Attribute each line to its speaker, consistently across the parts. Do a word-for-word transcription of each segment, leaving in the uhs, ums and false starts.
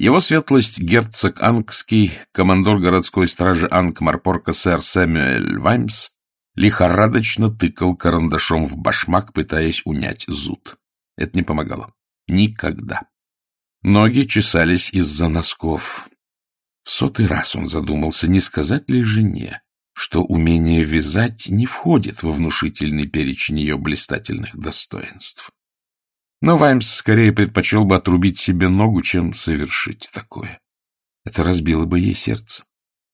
Speaker 1: Его светлость герцог Анкский, командор городской стражи Анкмарпорка сэр Сэмюэль Ваймс, лихорадочно тыкал карандашом в башмак, пытаясь унять зуд. Это не помогало. Никогда. Ноги чесались из-за носков. В сотый раз он задумался, не сказать ли жене, что умение вязать не входит во внушительный перечень ее блистательных достоинств. Но Ваймс скорее предпочел бы отрубить себе ногу, чем совершить такое. Это разбило бы ей сердце.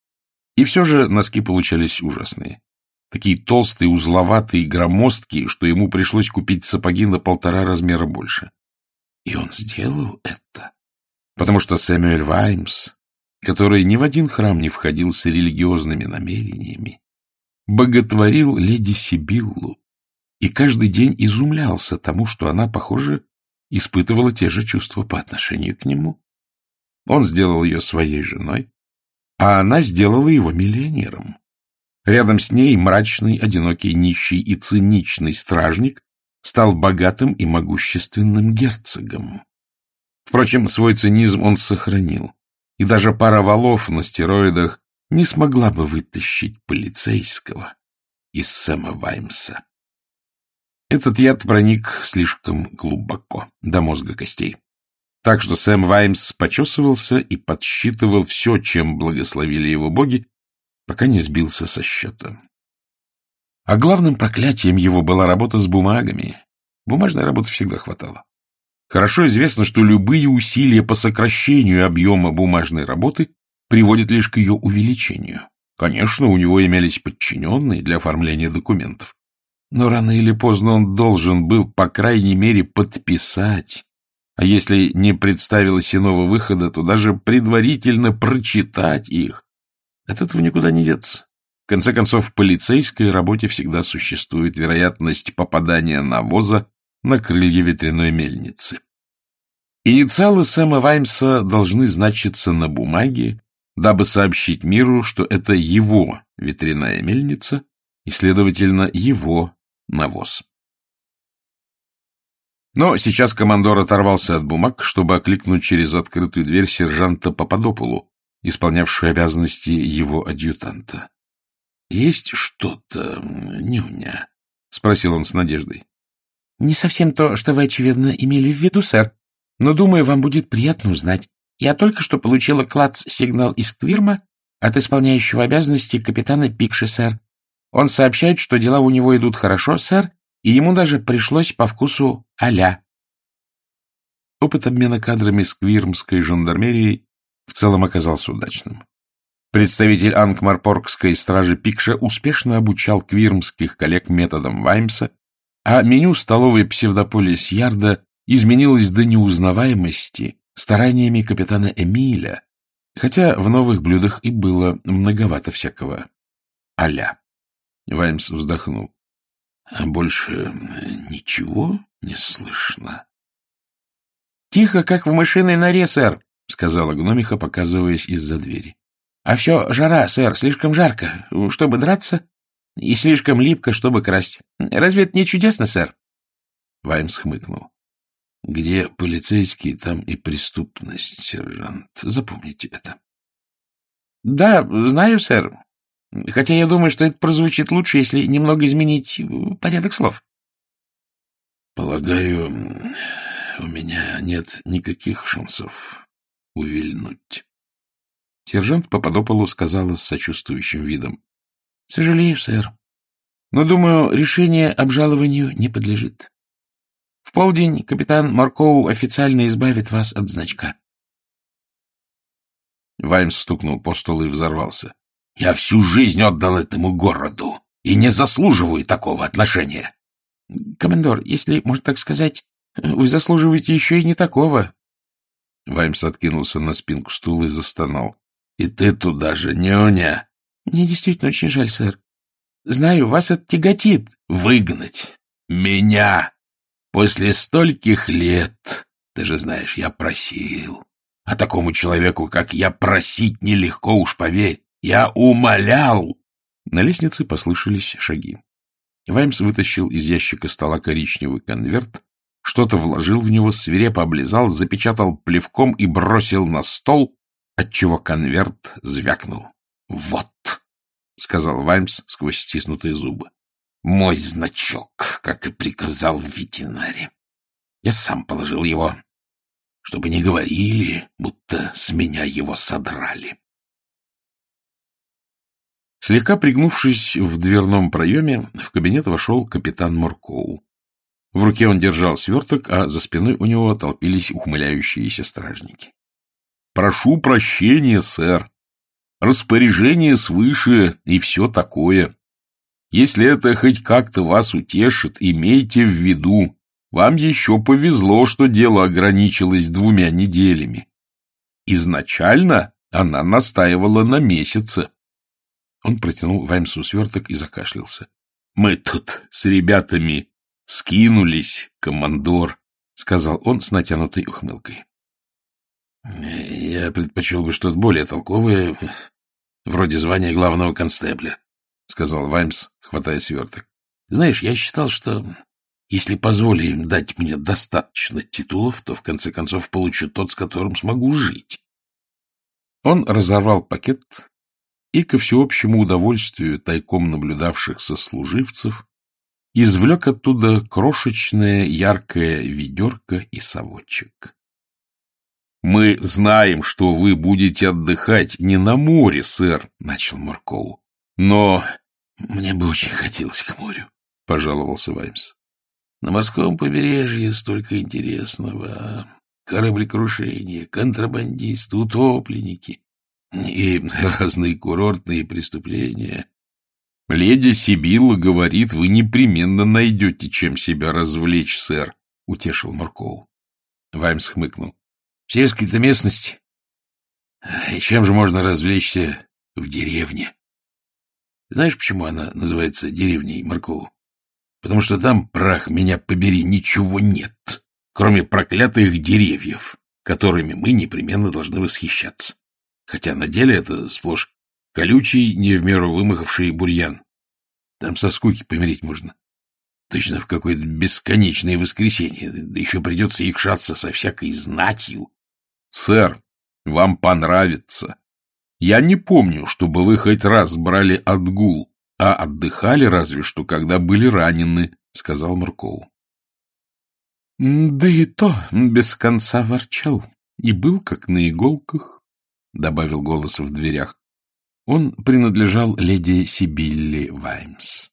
Speaker 1: И все же носки получались ужасные. Такие толстые, узловатые, громоздкие, что ему пришлось купить сапоги на полтора размера больше. И он сделал это, потому что Сэмюэль Ваймс, который ни в один храм не входил с религиозными намерениями, боготворил леди Сибиллу и каждый день изумлялся тому, что она, похоже, испытывала те же чувства по отношению к нему. Он сделал ее своей женой, а она сделала его миллионером. Рядом с ней мрачный, одинокий, нищий и циничный стражник стал богатым и могущественным герцогом. Впрочем, свой цинизм он сохранил, и даже пара валов на стероидах не смогла бы вытащить полицейского из Сэма Ваймса. Этот яд проник слишком глубоко, до мозга костей. Так что Сэм Ваймс почесывался и подсчитывал все, чем благословили его боги, пока не сбился со счета. А главным проклятием его была работа с бумагами. Бумажной работы всегда хватало. Хорошо известно, что любые усилия по сокращению объема бумажной работы приводят лишь к ее увеличению. Конечно, у него имелись подчиненные для оформления документов. Но рано или поздно он должен был, по крайней мере, подписать. А если не представилось иного выхода, то даже предварительно прочитать их. От этого никуда не деться. В конце концов, в полицейской работе всегда существует вероятность попадания навоза на крылья ветряной мельницы. Инициалы Сэма Ваймса должны значиться на бумаге, дабы сообщить миру, что это его ветряная мельница и, следовательно, его навоз. Но сейчас командор оторвался от бумаг, чтобы окликнуть через открытую дверь сержанта Пападополу, исполнявшую обязанности его адъютанта. — Есть что-то, нюня? — спросил он с надеждой. — Не совсем то, что вы, очевидно, имели в виду, сэр. Но, думаю, вам будет приятно узнать. Я только что получила клац-сигнал из Квирма от исполняющего обязанности капитана Пикши, сэр. Он сообщает, что дела у него идут хорошо, сэр, и ему даже пришлось по вкусу а-ля. Опыт обмена кадрами с квирмской жандармерией в целом оказался удачным. Представитель Анкмарпоркской стражи Пикша успешно обучал квирмских коллег методам Ваймса, а меню столовой Псевдополис Ярда изменилось до неузнаваемости стараниями капитана Эмиля, хотя в новых блюдах и было многовато всякого а-ля. Ваймс вздохнул. — А больше ничего не слышно? — Тихо, как в мышиной норе, сэр, — сказала гномиха, показываясь из-за двери. — А все жара, сэр, слишком жарко, чтобы драться, и слишком липко, чтобы красть. Разве это не чудесно, сэр? Ваймс хмыкнул. — Где полицейские, там и преступность, сержант. Запомните это. — Да, знаю, сэр. Хотя я думаю, что это прозвучит лучше, если немного изменить порядок слов. — Полагаю, у меня нет никаких шансов увильнуть. Сержант Пападополу сказала с сочувствующим видом. — Сожалею, сэр. Но, думаю, решение обжалованию не подлежит. В полдень капитан Маркоу официально избавит вас от значка. Ваймс стукнул по столу и взорвался. — Я всю жизнь отдал этому городу и не заслуживаю такого отношения. — Командор, если можно так сказать, вы заслуживаете еще и не такого. Ваймс откинулся на спинку стула и застонал. — И ты туда же, нюня. — Мне действительно очень жаль, сэр. Знаю, вас это тяготит. — Выгнать меня после стольких лет. Ты же знаешь, я просил. А такому человеку, как я, просить нелегко, уж поверь. Я умолял. На лестнице послышались шаги. Ваймс вытащил из ящика стола коричневый конверт что-то вложил в него, свирепо облизал, запечатал плевком и бросил на стол, отчего конверт звякнул. — Вот, — сказал Ваймс сквозь стиснутые зубы, — мой значок, как и приказал в ветеринаре. Я сам положил его, чтобы не говорили, будто с меня его содрали. Слегка пригнувшись в дверном проеме, в кабинет вошел капитан Моркоу. В руке он держал сверток, а за спиной у него толпились ухмыляющиеся стражники. — Прошу прощения, сэр. Распоряжение свыше и все такое. Если это хоть как-то вас утешит, имейте в виду, вам еще повезло, что дело ограничилось двумя неделями. Изначально она настаивала на месяце. Он протянул Ваймсу сверток и закашлялся. — Мы тут с ребятами скинулись, командор, — сказал он с натянутой ухмылкой. — Я предпочел бы что-то более толковое, вроде звания главного констебля, — сказал Ваймс, хватая сверток. — Знаешь, я считал, что если позволю им дать мне достаточно титулов, то в конце концов получу тот, с которым смогу жить. Он разорвал пакет и, ко всеобщему удовольствию тайком наблюдавших сослуживцев, извлек оттуда крошечное яркое ведерко и совочек. — Мы знаем, что вы будете отдыхать не на море, сэр, — начал Моркоу. — Но... — Мне бы очень хотелось к морю, — пожаловался Ваймс. — На морском побережье столько интересного. Кораблекрушения, контрабандисты, утопленники и разные курортные преступления. Леди Сибилла говорит, вы непременно найдете, чем себя развлечь, сэр, — утешил Моркоу. Ваймс хмыкнул. — В сельской-то местности? И чем же можно развлечься в деревне? Знаешь, почему она называется деревней, Моркоу? Потому что там, прах меня побери, ничего нет, кроме проклятых деревьев, которыми мы непременно должны восхищаться. Хотя на деле это сплошь колючий, не в меру вымахавший бурьян. Там со скуки помереть можно. Точно в какое-то бесконечное воскресенье. Да еще придется якшаться со всякой знатью. Сэр, вам понравится. Я не помню, чтобы вы хоть раз брали отгул, а отдыхали разве что, когда были ранены, — сказал Моркоу. — Да и то без конца ворчал и был как на иголках, — добавил голос в дверях. Он принадлежал леди Сибилле Ваймс.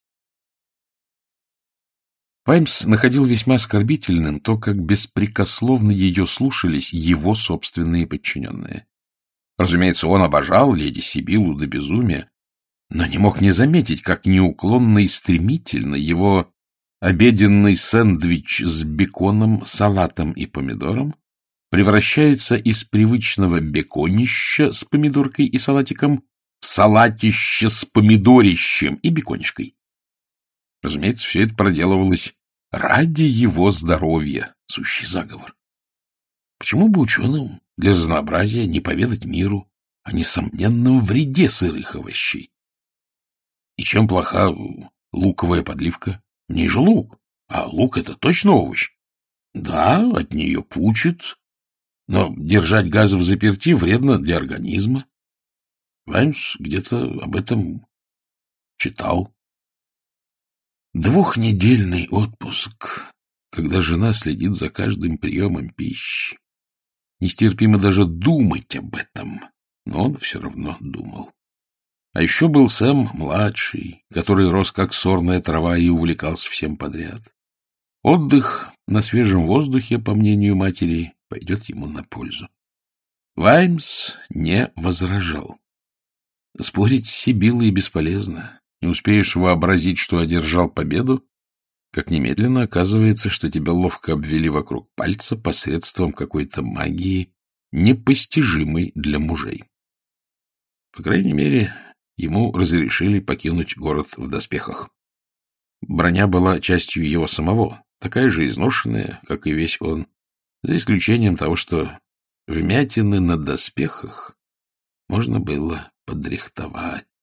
Speaker 1: Ваймс находил весьма оскорбительным то, как беспрекословно ее слушались его собственные подчиненные. Разумеется, он обожал леди Сибиллу до безумия, но не мог не заметить, как неуклонно и стремительно его обеденный сэндвич с беконом, салатом и помидором превращается из привычного беконища с помидоркой и салатиком в салатище с помидорищем и беконишкой. Разумеется, все это проделывалось ради его здоровья, сущий заговор. Почему бы ученым для разнообразия не поведать миру о несомненном вреде сырых овощей? И чем плоха луковая подливка? Не же лук, а лук — это точно овощ. Да, от нее пучит, но держать газы взаперти вредно для организма. Ваймс где-то об этом читал. Двухнедельный отпуск, когда жена следит за каждым приемом пищи. Нестерпимо даже думать об этом, но он все равно думал. А еще был Сэм-младший, который рос как сорная трава и увлекался всем подряд. Отдых на свежем воздухе, по мнению матери, пойдет ему на пользу. Ваймс не возражал. Спорить с Сибиллой бесполезно. Не успеешь вообразить, что одержал победу, как немедленно оказывается, что тебя ловко обвели вокруг пальца посредством какой-то магии, непостижимой для мужей. По крайней мере, ему разрешили покинуть город в доспехах. Броня была частью его самого, такая же изношенная, как и весь он, за исключением того, что вмятины на доспехах можно было подрихтовать.